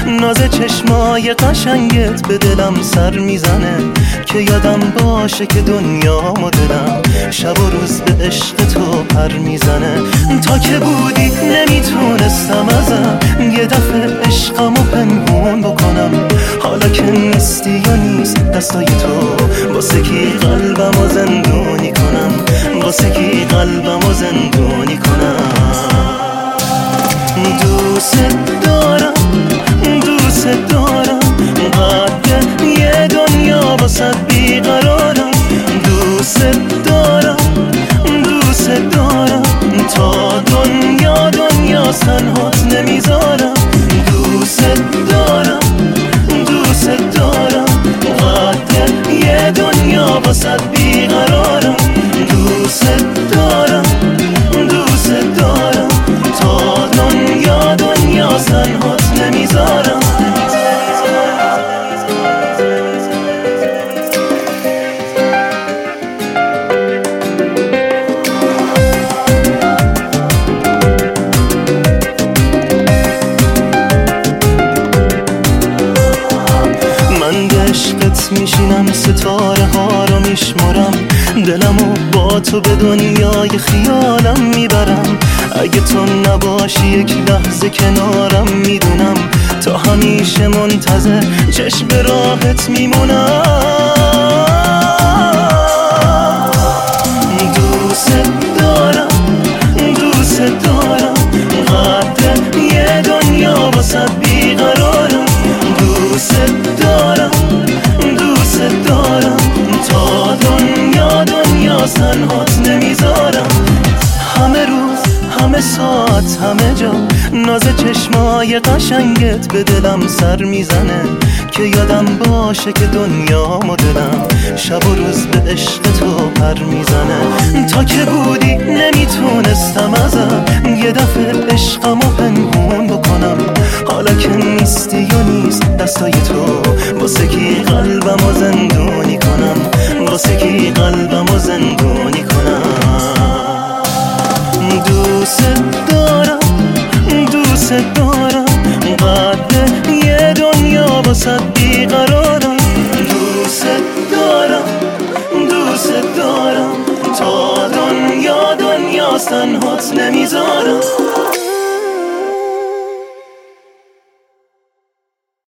ناز چشمای قشنگت به دلم سر میزنه که یادم باشه که دنیا و دلم شب و روز به عشق تو پر میزنه. تا که بودی نمیتونستم ازم یه دفعه عشقمو پنهون بکنم، حالا که نیستی یا نیست دستای تو، واسه کی قلبمو زندونی کنم، واسه کی قلبمو زندونی کنم. دوست دارم دوست دارم، قد یه دنیا واسه بیقرارم. دوست دارم دوست دارم، تا دنیا دنیا تنهات نمیذارم. دوست دارم دوست دارم، قد یه دنیا واسه بیقرارم. دوست دارم دوست دارم، تا دنیا دنیا تنهات نمیذارم. میشینم ستاره ها رو میشمرم، دلمو با تو به دنیای خیالم میبرم. اگه تو نباشی یک لحظه کنارم، میدونم تا همیشه منتظر چشم راحت میمونم. دوست دارم دوست دارم، قد یه دنیا واسه بیقرارم. دوست دارم دوست دارم، تا دنیا دنیا تنهات نمیذارم. همه روز همه ساعت همه جا ناز چشمای قشنگت به دلم سر میزنه که یادم باشه که دنیا و دلم شب و روز به عشق تو پر میزنه. تا که بودی نمیتونستم ازم یه دفعه عشقمو پنهون بکنم، حالا که نیستی یا نیست دستای تو، واسه کی قلبمو زندونی کنم، واسه کی قلبمو زندونی کنم. دوست دارم دوست دارم، قد یه دنیا واسه بیقرارم. دوست دارم دوست دارم، تا دنیا دنیا تنهات نمیذارم.